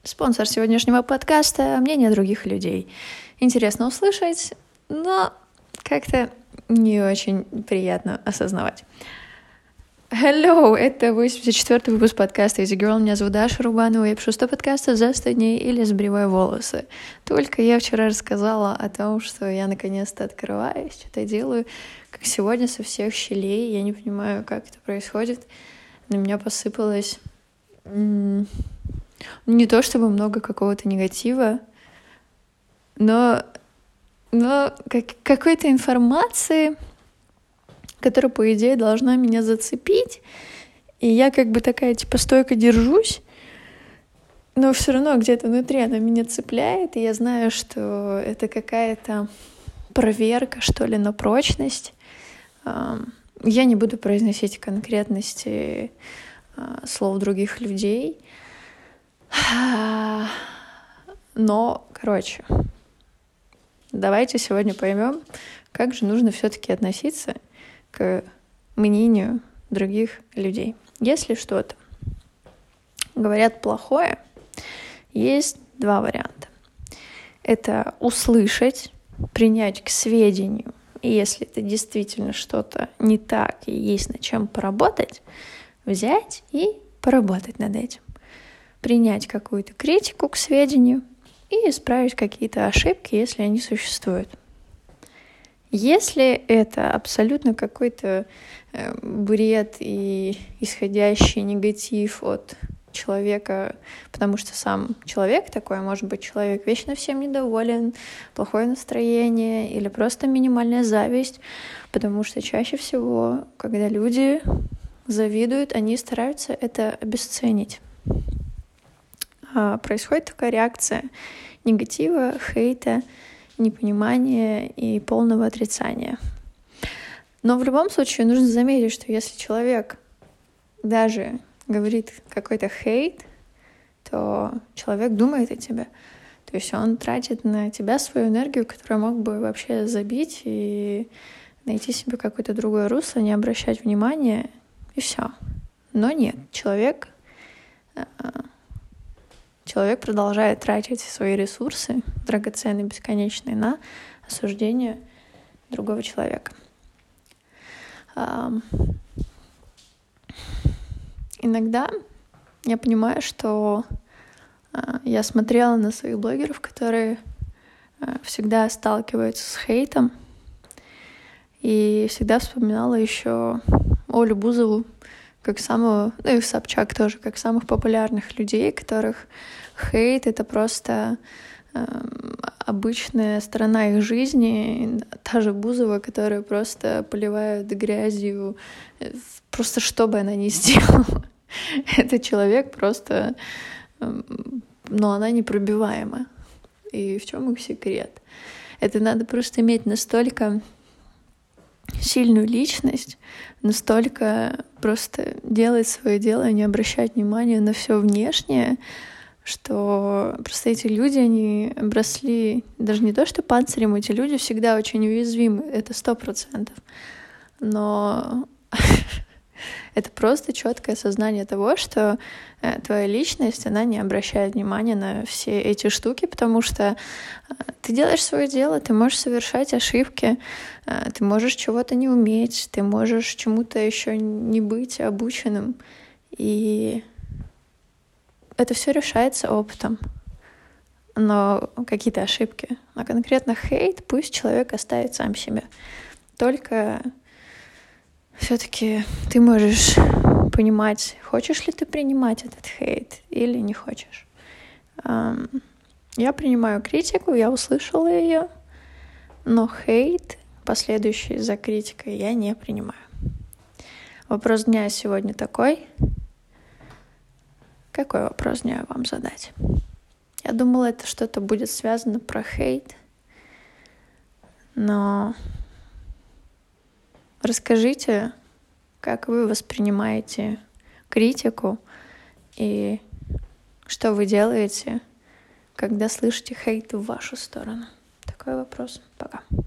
спонсор сегодняшнего подкаста — мнение других людей. Интересно услышать, но как-то не очень приятно осознавать. Hello, это 84-й выпуск подкаста Easy Girl. Меня зовут Даша Рубанова. Я пишу 100 подкастов за 100 дней или сбриваю волосы. Только я вчера рассказала о том, что я наконец-то открываюсь, что-то делаю, как сегодня со всех щелей. Я не понимаю, как это происходит. На меня посыпалось не то чтобы много какого-то негатива, но какой-то информации, которая, по идее, должна меня зацепить. И я как бы такая, стойко держусь, но все равно где-то внутри она меня цепляет, и я знаю, что это какая-то проверка, что ли, на прочность. Я не буду произносить конкретности слов других людей. Но, давайте сегодня поймем, как же нужно все-таки относиться к мнению других людей. Если что-то говорят плохое, есть два варианта. Это услышать, принять к сведению, и если это действительно что-то не так и есть над чем поработать, взять и поработать над этим. Принять какую-то критику к сведению и исправить какие-то ошибки, если они существуют. Если это абсолютно какой-то бред и исходящий негатив от человека, потому что сам человек такой, может быть, человек вечно всем недоволен, плохое настроение или просто минимальная зависть, потому что чаще всего, когда люди завидуют, они стараются это обесценить. Происходит такая реакция негатива, хейта, непонимания и полного отрицания. Но в любом случае нужно заметить, что если человек даже говорит какой-то хейт, то человек думает о тебе. То есть он тратит на тебя свою энергию, которую мог бы вообще забить и найти себе какое-то другое русло, не обращать внимания, и все. Но нет, человек продолжает тратить свои ресурсы, драгоценные, бесконечные, на осуждение другого человека. Иногда я понимаю, что я смотрела на своих блогеров, которые всегда сталкиваются с хейтом, и всегда вспоминала еще Олю Бузову, как самого, и Собчак тоже, как самых популярных людей, которых хейт — это просто обычная сторона их жизни. Та же Бузова, которая просто поливает грязью, просто что бы она ни сделала. Этот человек просто... Но она непробиваема. И в чем их секрет? Это надо просто иметь настолько сильную личность, настолько просто делать свое дело и не обращать внимания на все внешнее, что просто эти люди, они обросли даже не то что панцирем, эти люди всегда очень уязвимы, это 100%. Но это просто четкое осознание того, что твоя личность, она не обращает внимания на все эти штуки, потому что ты делаешь свое дело, ты можешь совершать ошибки, ты можешь чего-то не уметь, ты можешь чему-то еще не быть обученным. И это все решается опытом. Но какие-то ошибки, а конкретно хейт, пусть человек оставит сам себя. Только все-таки ты можешь понимать, хочешь ли ты принимать этот хейт или не хочешь. Я принимаю критику, я услышала ее, но хейт, последующий за критикой, я не принимаю. Вопрос дня сегодня такой. Какой вопрос дня вам задать? Я думала, это что-то будет связано про хейт, но расскажите, как вы воспринимаете критику и что вы делаете, когда слышите хейт в вашу сторону. Такой вопрос. Пока.